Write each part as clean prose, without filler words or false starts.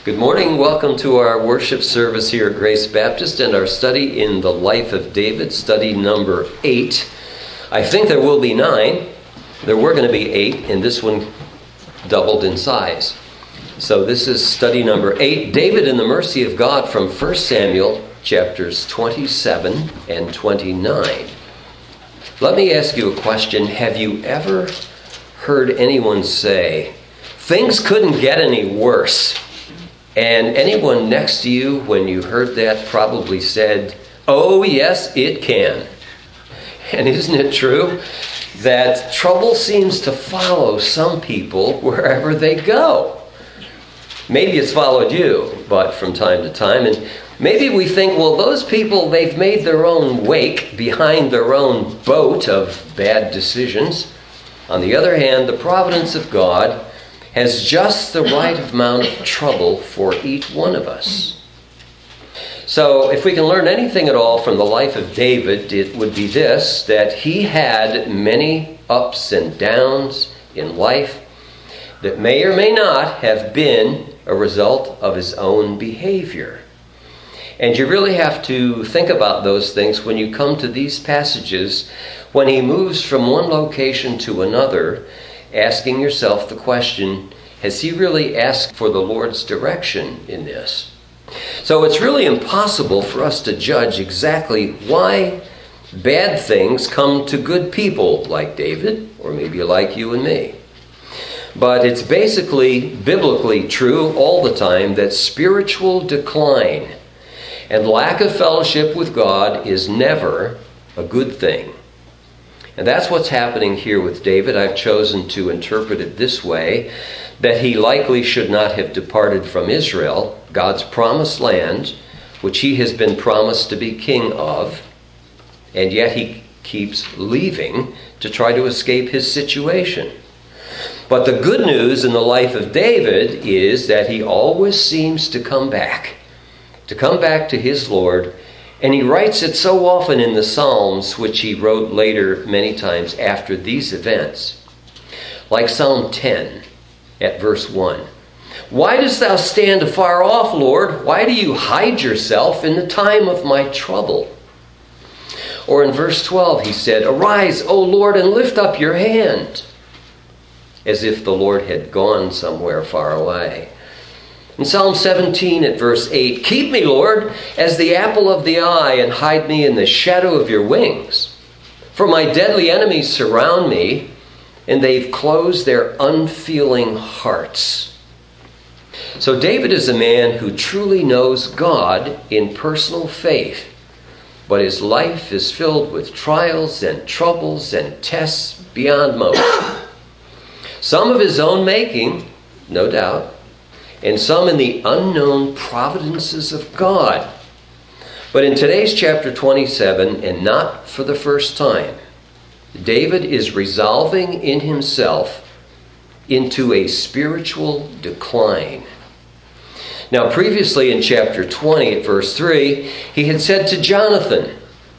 Good morning. Welcome to our worship service here at Grace Baptist and our study in the life of David, study number 8. I think there will be 9. There were going to be 8, and this one doubled in size. So this is study number 8, David and the Mercy of God from 1 Samuel chapters 27 and 29. Let me ask you a question. Have you ever heard anyone say, "Things couldn't get any worse"? And anyone next to you, when you heard that, probably said, "Oh, yes, it can." And isn't it true that trouble seems to follow some people wherever they go? Maybe it's followed you, but from time to time. And maybe we think, well, those people, they've made their own wake behind their own boat of bad decisions. On the other hand, the providence of God has just the right amount of trouble for each one of us. So if we can learn anything at all from the life of David, it would be this, that he had many ups and downs in life that may or may not have been a result of his own behavior. And you really have to think about those things when you come to these passages, when he moves from one location to another, asking yourself the question, has he really asked for the Lord's direction in this? So it's really impossible for us to judge exactly why bad things come to good people like David, or maybe like you and me. But it's basically biblically true all the time that spiritual decline and lack of fellowship with God is never a good thing. And that's what's happening here with David. I've chosen to interpret it this way, that he likely should not have departed from Israel, God's promised land, which he has been promised to be king of, and yet he keeps leaving to try to escape his situation. But the good news in the life of David is that he always seems to come back to his Lord. And he writes it so often in the Psalms, which he wrote later many times after these events. Like Psalm 10 at verse 1. "Why dost thou stand afar off, Lord? Why do you hide yourself in the time of my trouble?" Or in verse 12 he said, "Arise, O Lord, and lift up your hand," as if the Lord had gone somewhere far away. In Psalm 17 at verse 8, "Keep me, Lord, as the apple of the eye, and hide me in the shadow of your wings. For my deadly enemies surround me, and they've closed their unfeeling hearts." So David is a man who truly knows God in personal faith, but his life is filled with trials and troubles and tests beyond most. Some of his own making, no doubt, and some in the unknown providences of God. But in today's chapter 27, and not for the first time, David is resolving in himself into a spiritual decline. Now, previously in chapter 20 at verse 3, he had said to Jonathan,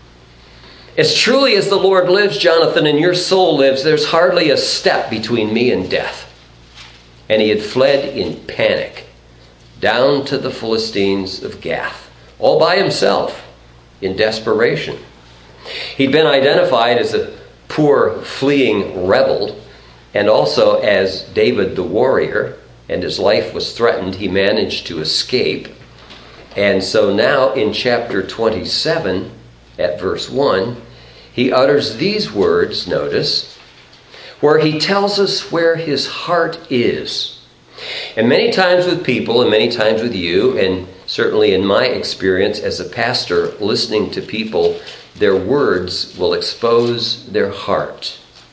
"As truly as the Lord lives, Jonathan, and your soul lives, there's hardly a step between me and death." And he had fled in panic down to the Philistines of Gath, all by himself, in desperation. He'd been identified as a poor, fleeing rebel, and also as David the warrior, and his life was threatened. He managed to escape. And so now in chapter 27, at verse 1, he utters these words, notice, where he tells us where his heart is. And many times with people, and many times with you, and certainly in my experience as a pastor, listening to people, their words will expose their heart.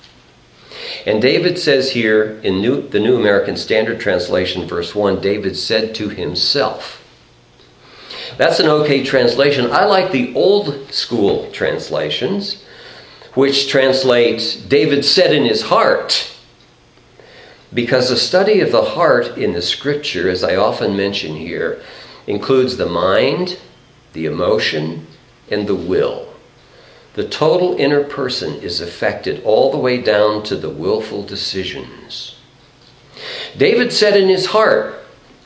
And David says here in the New American Standard Translation, verse 1, David said to himself. That's an okay translation. I like the old school translations, which translates, David said in his heart. Because the study of the heart in the scripture, as I often mention here, includes the mind, the emotion, and the will. The total inner person is affected all the way down to the willful decisions. David said in his heart,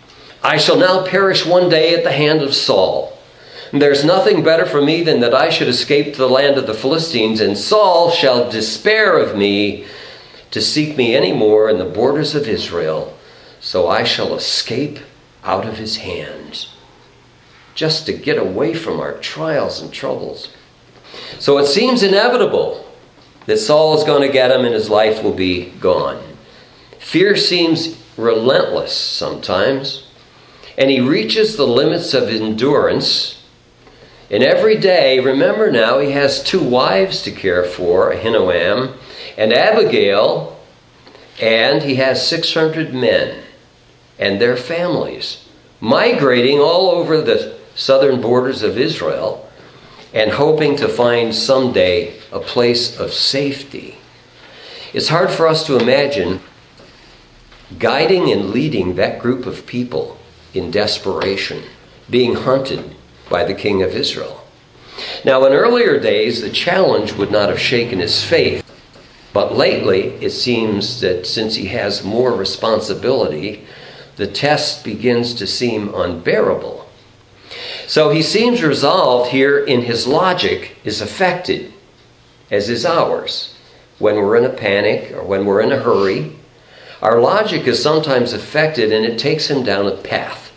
I shall now perish one day at the hand of Saul. There's nothing better for me than that I should escape to the land of the Philistines, and Saul shall despair of me to seek me any more in the borders of Israel, so I shall escape out of his hands. Just to get away from our trials and troubles. So it seems inevitable that Saul is going to get him and his life will be gone. Fear seems relentless sometimes, and he reaches the limits of endurance. And every day, remember now, he has 2 wives to care for, Ahinoam and Abigail, and he has 600 men and their families migrating all over the southern borders of Israel and hoping to find someday a place of safety. It's hard for us to imagine guiding and leading that group of people in desperation, being hunted by the king of Israel. Now, in earlier days, the challenge would not have shaken his faith, but lately it seems that since he has more responsibility, the test begins to seem unbearable. So he seems resolved here, in his logic is affected, as is ours. When we're in a panic or when we're in a hurry, our logic is sometimes affected, and it takes him down a path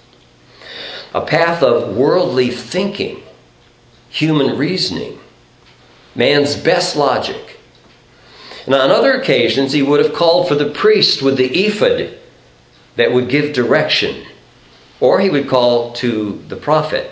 of worldly thinking, human reasoning, man's best logic. And on other occasions, he would have called for the priest with the ephod that would give direction. Or he would call to the prophet.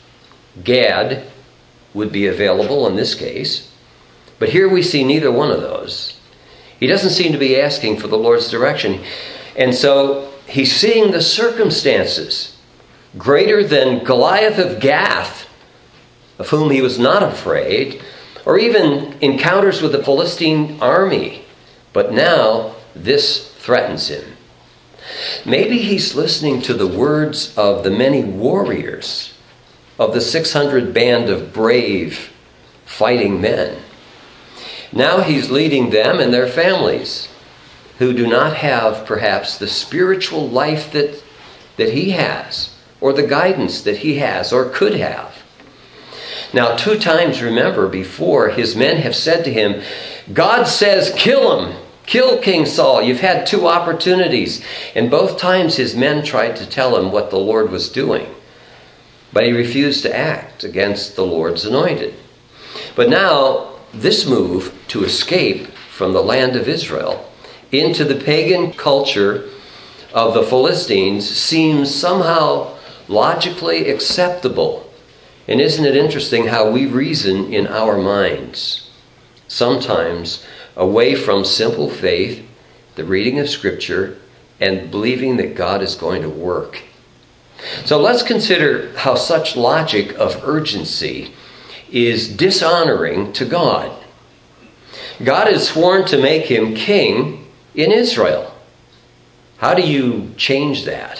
Gad would be available in this case. But here we see neither one of those. He doesn't seem to be asking for the Lord's direction. And so he's seeing the circumstances greater than Goliath of Gath, of whom he was not afraid, or even encounters with the Philistine army. But now this threatens him. Maybe he's listening to the words of the many warriors of the 600 band of brave fighting men. Now he's leading them and their families, who do not have perhaps the spiritual life that he has, or the guidance that he has or could have. Now, 2 times, remember, before, his men have said to him, God says, kill him. Kill King Saul. You've had 2 opportunities. And both times his men tried to tell him what the Lord was doing. But he refused to act against the Lord's anointed. But now, this move to escape from the land of Israel into the pagan culture of the Philistines seems somehow logically acceptable. And isn't it interesting how we reason in our minds? Sometimes away from simple faith, the reading of Scripture, and believing that God is going to work. So let's consider how such logic of urgency is dishonoring to God. God has sworn to make him king in Israel. How do you change that?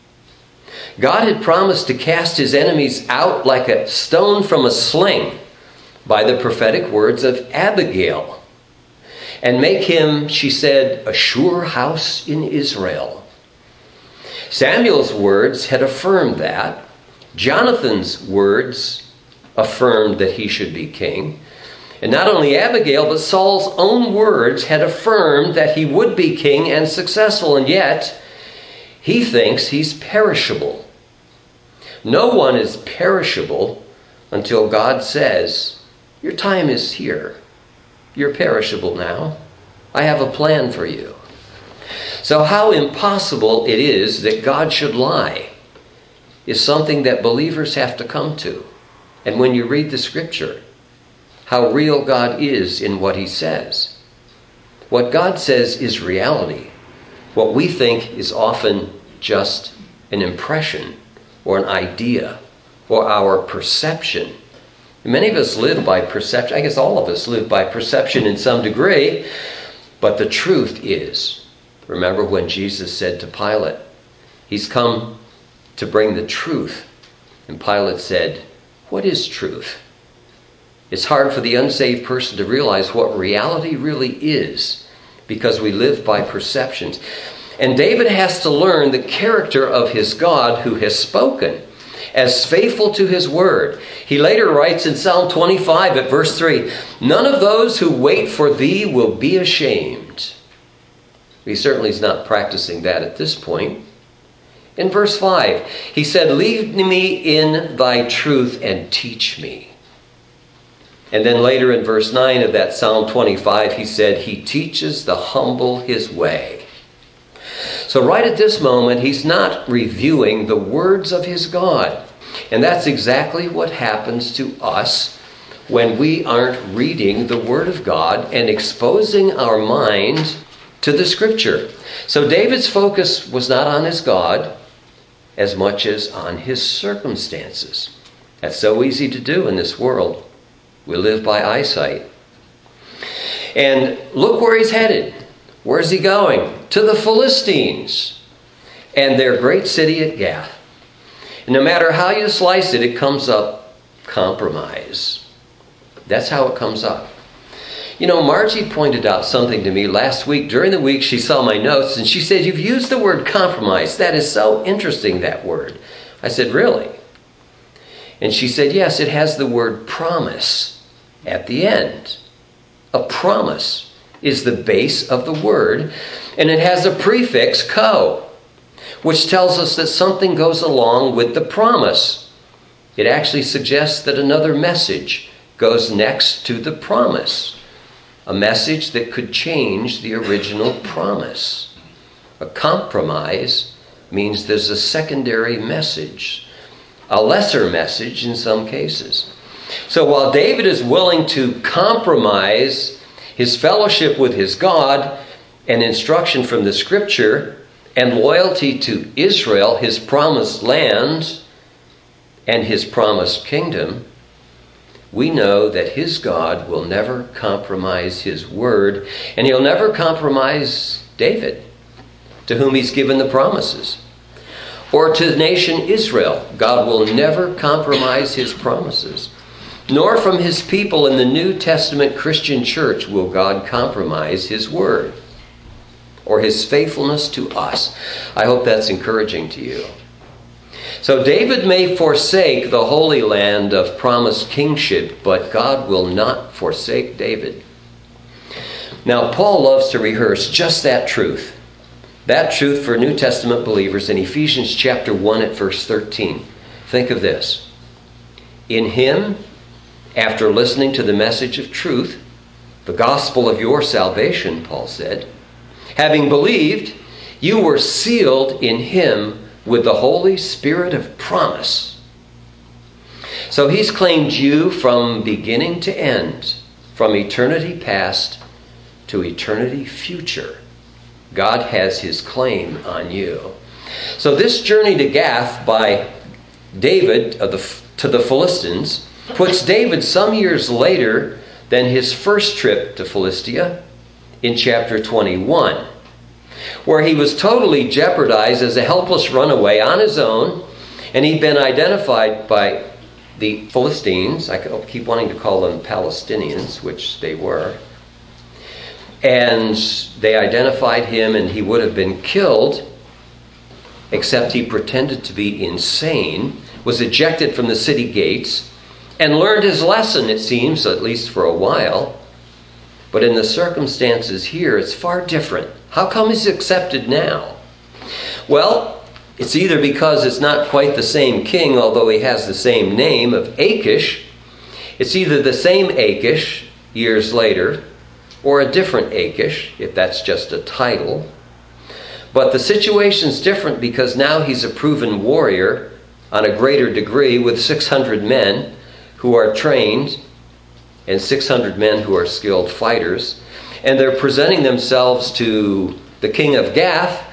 God had promised to cast his enemies out like a stone from a sling by the prophetic words of Abigail, and make him, she said, a sure house in Israel. Samuel's words had affirmed that. Jonathan's words affirmed that he should be king. And not only Abigail, but Saul's own words had affirmed that he would be king and successful. And yet, he thinks he's perishable. No one is perishable until God says, your time is here. You're perishable now. I have a plan for you. So how impossible it is that God should lie is something that believers have to come to. And when you read the Scripture, how real God is in what he says. What God says is reality. What we think is often just an impression or an idea or our perception. Many of us live by perception. I guess all of us live by perception in some degree. But the truth is, remember when Jesus said to Pilate, he's come to bring the truth. And Pilate said, what is truth? It's hard for the unsaved person to realize what reality really is because we live by perceptions. And David has to learn the character of his God who has spoken, as faithful to his word. He later writes in Psalm 25 at verse 3, "None of those who wait for thee will be ashamed." He certainly is not practicing that at this point. In verse 5, he said, "Lead me in thy truth and teach me." And then later in verse 9 of that Psalm 25, he said, "He teaches the humble his way." So right at this moment, he's not reviewing the words of his God. And that's exactly what happens to us when we aren't reading the Word of God and exposing our mind to the Scripture. So David's focus was not on his God as much as on his circumstances. That's so easy to do in this world. We live by eyesight. And look where he's headed. Where's he going? To the Philistines and their great city at Gath. And no matter how you slice it, it comes up compromise. That's how it comes up. You know, Margie pointed out something to me last week. During the week, she saw my notes and she said, "You've used the word compromise. That is so interesting, that word." I said, "Really?" And she said, "Yes, it has the word promise at the end." A promise is the base of the word, and it has a prefix, co, which tells us that something goes along with the promise. It actually suggests that another message goes next to the promise, a message that could change the original promise. A compromise means there's a secondary message, a lesser message in some cases. So while David is willing to compromise his fellowship with his God and instruction from the Scripture and loyalty to Israel, his promised land and his promised kingdom, we know that his God will never compromise his word, and he'll never compromise David, to whom he's given the promises. Or to the nation Israel, God will never compromise his promises. Nor from his people in the New Testament Christian church will God compromise his word or his faithfulness to us. I hope that's encouraging to you. So David may forsake the holy land of promised kingship, but God will not forsake David. Now, Paul loves to rehearse just that truth for New Testament believers in Ephesians chapter 1 at verse 13. Think of this. In him, after listening to the message of truth, the gospel of your salvation, Paul said, having believed, you were sealed in him with the Holy Spirit of promise. So he's claimed you from beginning to end, from eternity past to eternity future. God has his claim on you. So this journey to Gath by David to the Philistines puts David some years later than his first trip to Philistia in chapter 21, where he was totally jeopardized as a helpless runaway on his own, and he'd been identified by the Philistines. I keep wanting to call them Palestinians, which they were. And they identified him, and he would have been killed, except he pretended to be insane, was ejected from the city gates, and learned his lesson, it seems, at least for a while. But in the circumstances here, it's far different. How come he's accepted now? Well, it's either because it's not quite the same king, although he has the same name of Achish. It's either the same Achish years later, or a different Achish, if that's just a title. But the situation's different because now he's a proven warrior on a greater degree with 600 men who are trained and 600 men who are skilled fighters. And they're presenting themselves to the king of Gath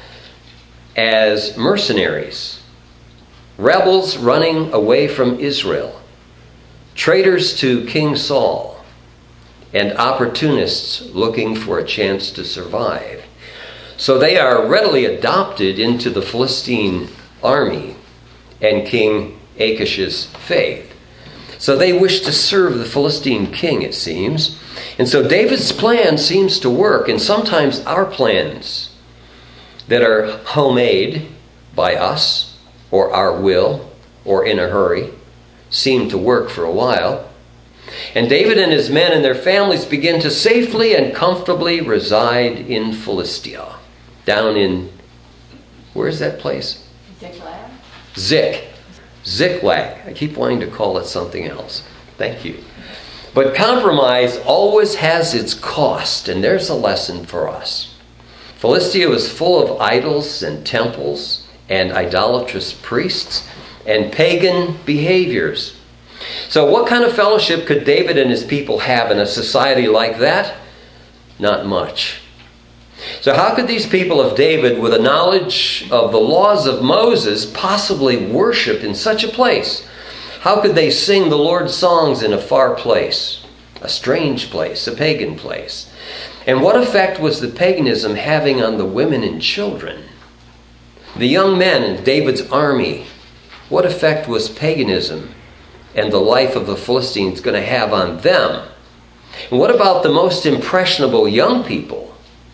as mercenaries, rebels running away from Israel, traitors to King Saul, and opportunists looking for a chance to survive. So they are readily adopted into the Philistine army and King Achish's faith. So they wish to serve the Philistine king, it seems. And so David's plan seems to work, and sometimes our plans that are homemade by us, or our will, or in a hurry, seem to work for a while. And David and his men and their families begin to safely and comfortably reside in Philistia. Down in, where is that place? Ziklag. Ziklag. I keep wanting to call it something else. Thank you. But compromise always has its cost, and there's a lesson for us. Philistia was full of idols and temples and idolatrous priests and pagan behaviors. So what kind of fellowship could David and his people have in a society like that? Not much. So how could these people of David, with a knowledge of the laws of Moses, possibly worship in such a place? How could they sing the Lord's songs in a far place, a strange place, a pagan place? And what effect was the paganism having on the women and children? The young men in David's army, what effect was paganism and the life of the Philistines going to have on them? And what about the most impressionable young people?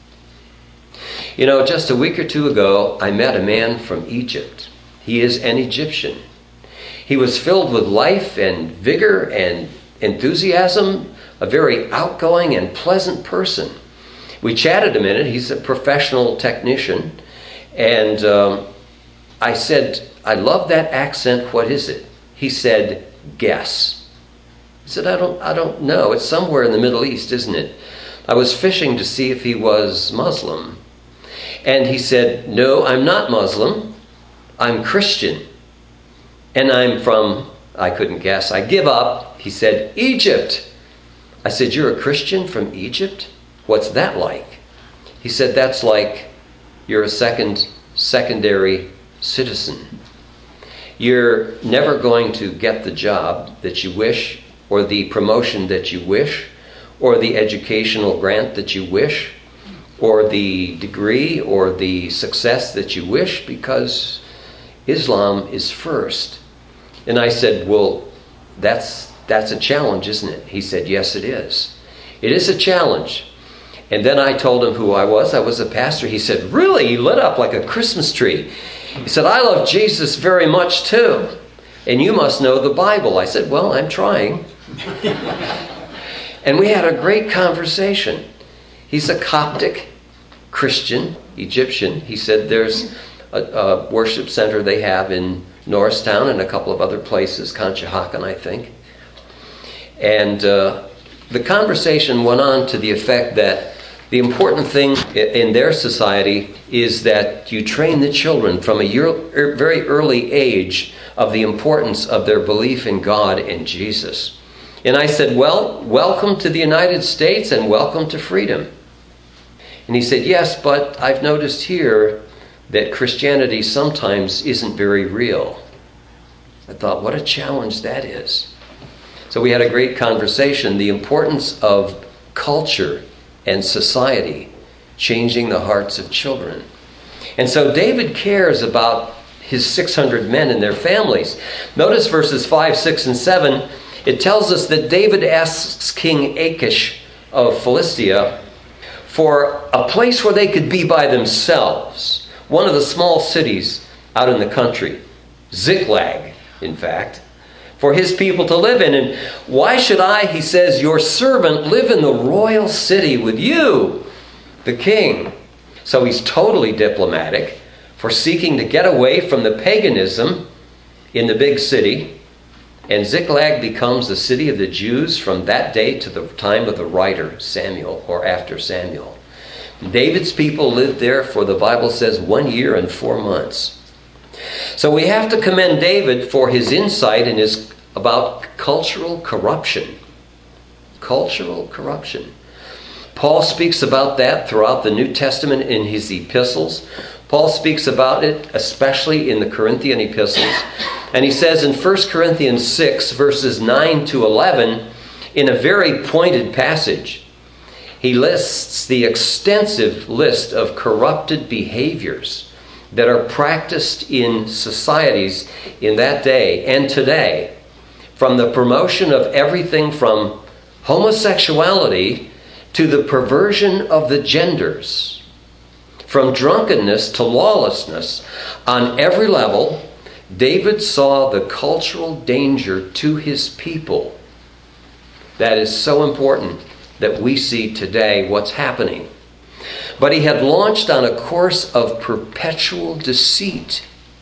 You know, just a week or two ago, I met a man from Egypt. He is an Egyptian. He was filled with life and vigor and enthusiasm, a very outgoing and pleasant person. We chatted a minute. He's a professional technician. And I said, I love that accent. What is it? He said, guess. He said, I don't know. It's somewhere in the Middle East, isn't it? I was fishing to see if he was Muslim. And he said, no, I'm not Muslim. I'm Christian. And I'm from, I couldn't guess. I give up. He said, Egypt. I said, you're a Christian from Egypt? What's that like? He said, that's like you're a secondary citizen. You're never going to get the job that you wish, or the promotion that you wish, or the educational grant that you wish, or the degree or the success that you wish, because Islam is first. And I said, well, that's a challenge, isn't it? He said, yes, it is. It is a challenge. And then I told him who I was. I was a pastor. He said, really? He lit up like a Christmas tree. He said, I love Jesus very much too. And you must know the Bible. I said, well, I'm trying. And we had a great conversation. He's a Coptic Christian, Egyptian. He said there's a worship center they have in Norristown and a couple of other places, Conshohocken, I think. And the conversation went on to the effect that the important thing in their society is that you train the children from a very early age of the importance of their belief in God and Jesus. And I said, well, welcome to the United States and welcome to freedom. And he said, yes, but I've noticed here that Christianity sometimes isn't very real. I thought, what a challenge that is. So we had a great conversation, the importance of culture and society changing the hearts of children. And so David cares about his 600 men and their families. Notice verses 5, 6, and 7. It tells us that David asks King Achish of Philistia for a place where they could be by themselves. One of the small cities out in the country. Ziklag, in fact. For his people to live in. And why should I, he says, your servant, live in the royal city with you, the king? So he's totally diplomatic for seeking to get away from the paganism in the big city. And Ziklag becomes the city of the Jews from that day to the time of the writer Samuel, or after Samuel. David's people lived there for, the Bible says, 1 year and 4 months. So we have to commend David for his insight and his about cultural corruption. Cultural corruption. Paul speaks about that throughout the New Testament in his epistles. Paul speaks about it especially in the Corinthian epistles. And he says in 1 Corinthians 6, verses 9 to 11, in a very pointed passage, he lists the extensive list of corrupted behaviors that are practiced in societies in that day and today, from the promotion of everything from homosexuality to the perversion of the genders. from drunkenness to lawlessness. On every level, David saw the cultural danger to his people. That is so important that we see today what's happening. But he had launched on a course of perpetual deceit.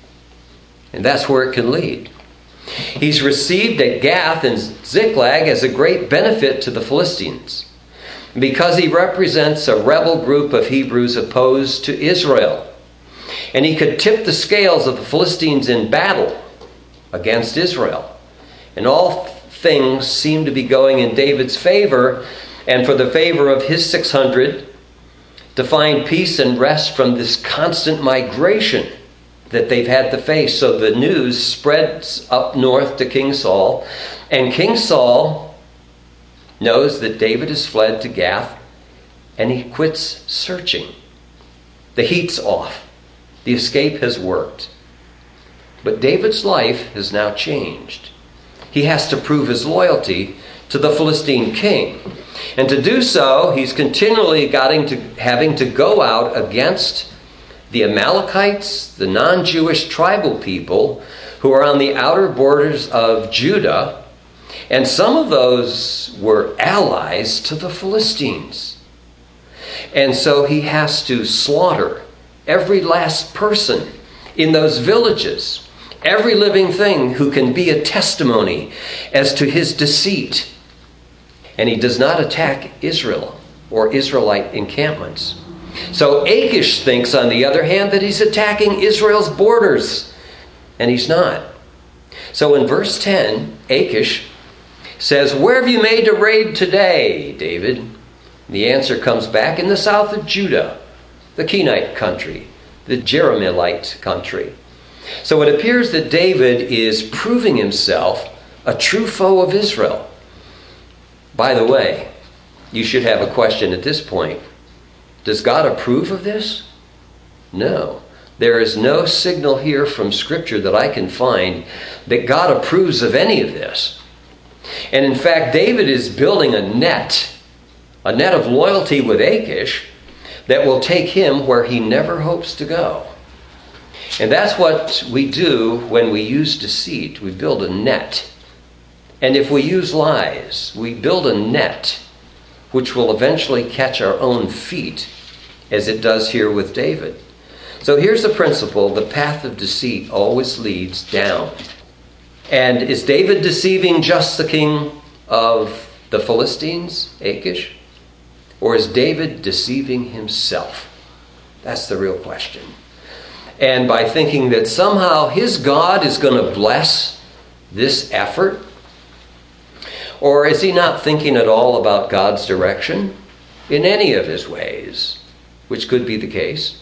And that's where it can lead. He's received at Gath and Ziklag as a great benefit to the Philistines, because he represents a rebel group of Hebrews opposed to Israel. And he could tip the scales of the Philistines in battle against Israel. And all things seem to be going in David's favor, and for the favor of his 600 to find peace and rest from this constant migration that they've had to face. So the news spreads up north to King Saul, and King Saul knows that David has fled to Gath, and he quits searching. The heat's off. The escape has worked. But David's life has now changed. He has to prove his loyalty to the Philistine king. And to do so, he's continually having to go out against the Amalekites, the non-Jewish tribal people who are on the outer borders of Judah. And some of those were allies to the Philistines. And so he has to slaughter every last person in those villages, every living thing who can be a testimony as to his deceit. And he does not attack Israel or Israelite encampments. So Achish thinks, on the other hand, that he's attacking Israel's borders. And he's not. So in verse 10, Achish says, "Where have you made a raid today, David?" The answer comes back: in the south of Judah, the Kenite country, the Jerahmeelite country. So it appears that David is proving himself a true foe of Israel. By the way, you should have a question at this point. Does God approve of this? No. There is no signal here from Scripture that I can find that God approves of any of this. And in fact, David is building a net of loyalty with Achish that will take him where he never hopes to go. And that's what we do when we use deceit. We build a net. And if we use lies, we build a net which will eventually catch our own feet, as it does here with David. So here's the principle: the path of deceit always leads down. And is David deceiving just the king of the Philistines, Achish? Or is David deceiving himself? That's the real question. And by thinking that somehow his God is going to bless this effort? Or is he not thinking at all about God's direction in any of his ways, which could be the case?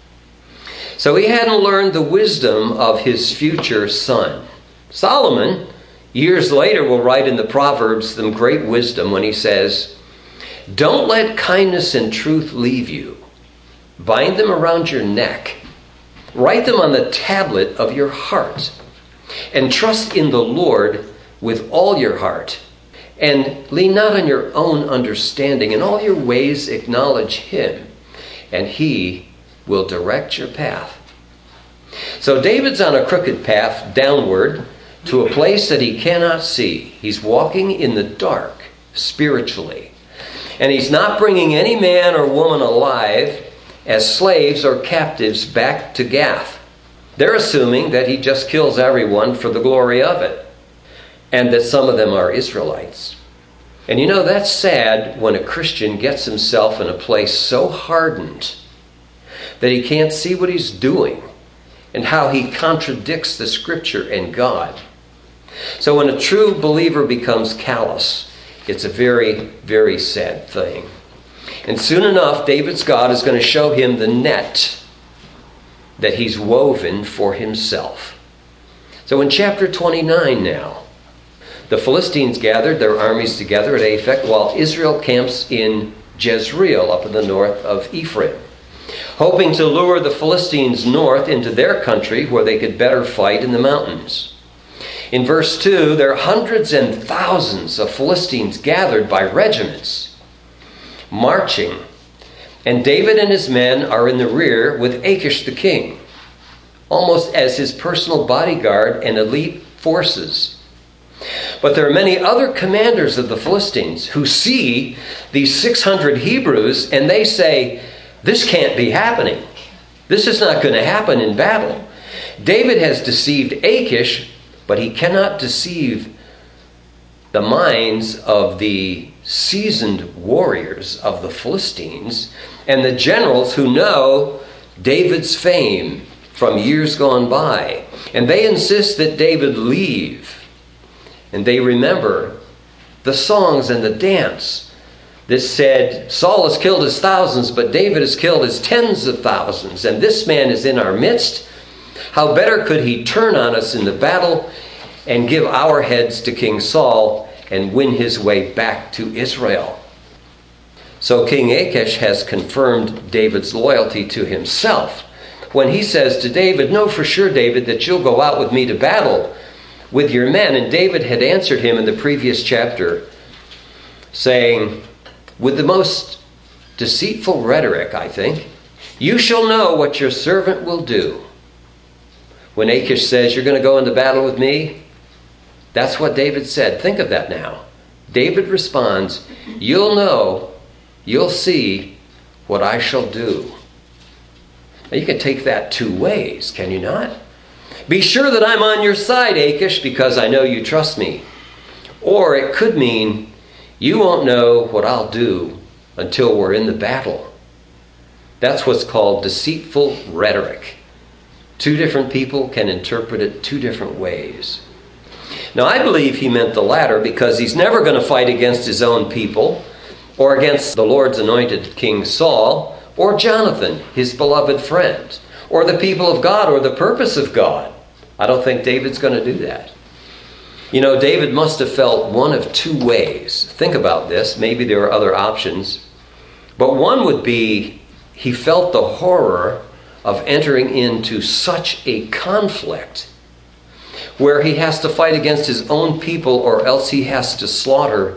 So he hadn't learned the wisdom of his future son. Solomon, years later, will write in the Proverbs some great wisdom when he says, "Don't let kindness and truth leave you. Bind them around your neck. Write them on the tablet of your heart. And trust in the Lord with all your heart. And lean not on your own understanding. In all your ways acknowledge him, and he will direct your path." So David's on a crooked path downward to a place that he cannot see. He's walking in the dark spiritually. And he's not bringing any man or woman alive as slaves or captives back to Gath. They're assuming that he just kills everyone for the glory of it, and that some of them are Israelites. And you know, that's sad when a Christian gets himself in a place so hardened that he can't see what he's doing and how he contradicts the Scripture and God. So when a true believer becomes callous, it's a very, very sad thing. And soon enough, David's God is going to show him the net that he's woven for himself. So in chapter 29 now, the Philistines gathered their armies together at Aphek, while Israel camps in Jezreel up in the north of Ephraim, hoping to lure the Philistines north into their country where they could better fight in the mountains. In verse 2, there are hundreds and thousands of Philistines gathered by regiments, marching And David and his men are in the rear with Achish the king, almost as his personal bodyguard and elite forces. But there are many other commanders of the Philistines who see these 600 Hebrews and they say, this can't be happening. This is not going to happen in battle. David has deceived Achish, but he cannot deceive the minds of the seasoned warriors of the Philistines and the generals who know David's fame from years gone by. And they insist that David leave. And they remember the songs and the dance that said, Saul has killed his thousands, but David has killed his tens of thousands. And this man is in our midst. How better could he turn on us in the battle and give our heads to King Saul and win his way back to Israel? So King Achish has confirmed David's loyalty to himself when he says to David, know for sure, David, that you'll go out with me to battle with your men. And David had answered him in the previous chapter, saying, with the most deceitful rhetoric, I think, you shall know what your servant will do. When Achish says, you're going to go into battle with me, that's what David said. Think of that now. David responds, you'll know, you'll see what I shall do. Now you can take that two ways, can you not? Be sure that I'm on your side, Achish, because I know you trust me. Or it could mean, you won't know what I'll do until we're in the battle. That's what's called deceitful rhetoric. Two different people can interpret it two different ways. Now, I believe he meant the latter because he's never going to fight against his own people or against the Lord's anointed King Saul or Jonathan, his beloved friend, or the people of God or the purpose of God. I don't think David's going to do that. You know, David must have felt one of two ways. Think about this. Maybe there are other options. But one would be he felt the horror of entering into such a conflict where he has to fight against his own people or else he has to slaughter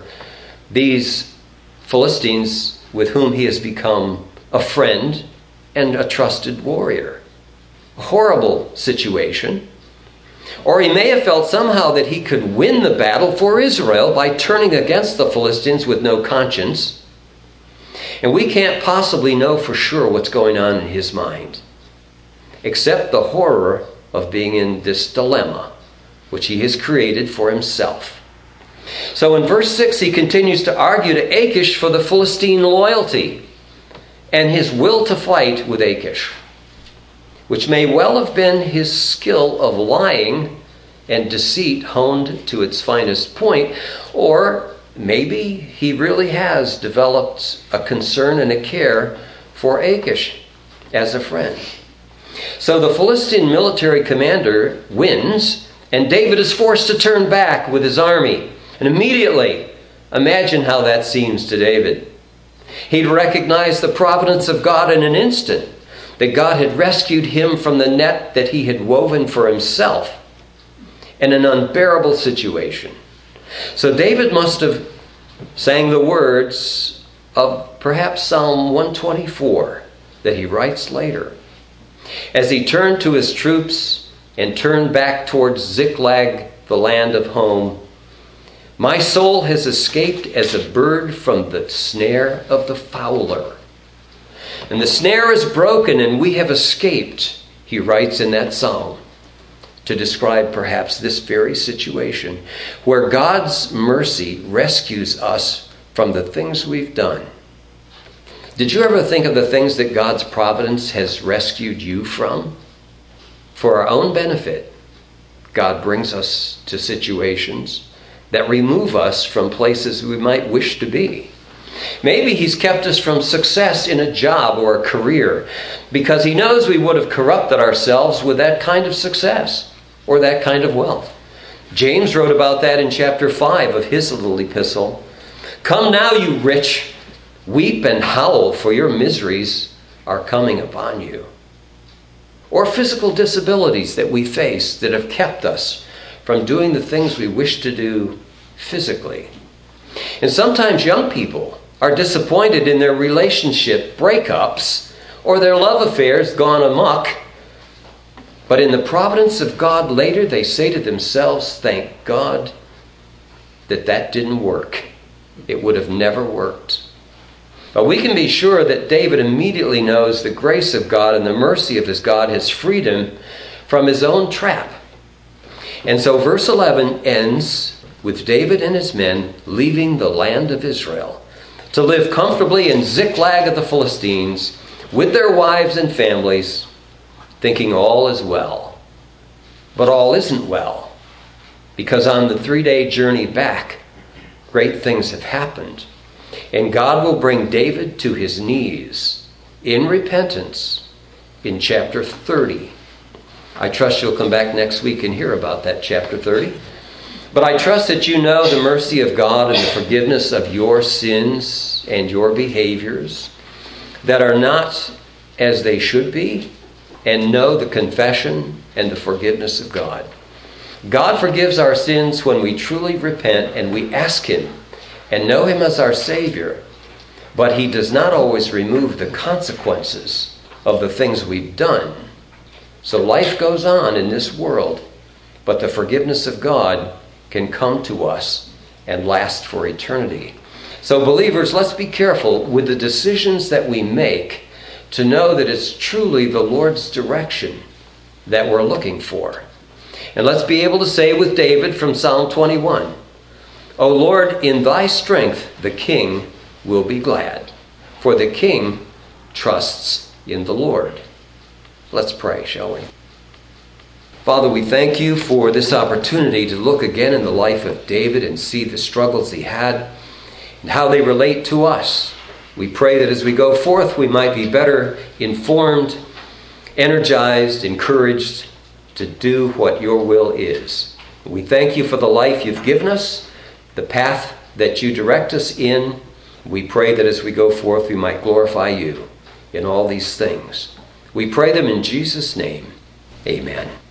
these Philistines with whom he has become a friend and a trusted warrior. A horrible situation. Or he may have felt somehow that he could win the battle for Israel by turning against the Philistines with no conscience. And we can't possibly know for sure what's going on in his mind, except the horror of being in this dilemma, which he has created for himself. So in verse 6, he continues to argue to Achish for the Philistine loyalty and his will to fight with Achish, which may well have been his skill of lying and deceit honed to its finest point, or maybe he really has developed a concern and a care for Achish as a friend. So the Philistine military commander wins, and David is forced to turn back with his army. And immediately, imagine how that seems to David. He'd recognize the providence of God in an instant, that God had rescued him from the net that he had woven for himself in an unbearable situation. So David must have sang the words of perhaps Psalm 124 that he writes later. As he turned to his troops and turned back towards Ziklag, the land of home, my soul has escaped as a bird from the snare of the fowler. And the snare is broken and we have escaped, he writes in that psalm, to describe perhaps this very situation where God's mercy rescues us from the things we've done. Did you ever think of the things that God's providence has rescued you from? For our own benefit, God brings us to situations that remove us from places we might wish to be. Maybe he's kept us from success in a job or a career because he knows we would have corrupted ourselves with that kind of success or that kind of wealth. James wrote about that in chapter 5 of his little epistle. Come now, you rich, weep and howl, for your miseries are coming upon you. Or physical disabilities that we face that have kept us from doing the things we wish to do physically. And sometimes young people are disappointed in their relationship breakups or their love affairs gone amok. But in the providence of God later, they say to themselves, thank God that didn't work. It would have never worked. But we can be sure that David immediately knows the grace of God and the mercy of his God has freed him from his own trap. And so verse 11 ends with David and his men leaving the land of Israel to live comfortably in Ziklag of the Philistines with their wives and families, thinking all is well. But all isn't well, because on the 3-day journey back, great things have happened. And God will bring David to his knees in repentance in chapter 30. I trust you'll come back next week and hear about that chapter 30. But I trust that you know the mercy of God and the forgiveness of your sins and your behaviors that are not as they should be, and know the confession and the forgiveness of God. God forgives our sins when we truly repent and we ask him and know him as our Savior. But he does not always remove the consequences of the things we've done. So life goes on in this world, but the forgiveness of God can come to us and last for eternity. So believers, let's be careful with the decisions that we make to know that it's truly the Lord's direction that we're looking for. And let's be able to say with David from Psalm 21, O Lord, in thy strength the king will be glad, for the king trusts in the Lord. Let's pray, shall we? Father, we thank you for this opportunity to look again in the life of David and see the struggles he had and how they relate to us. We pray that as we go forth, we might be better informed, energized, encouraged to do what your will is. We thank you for the life you've given us, the path that you direct us in. We pray that as we go forth, we might glorify you in all these things. We pray them in Jesus' name. Amen.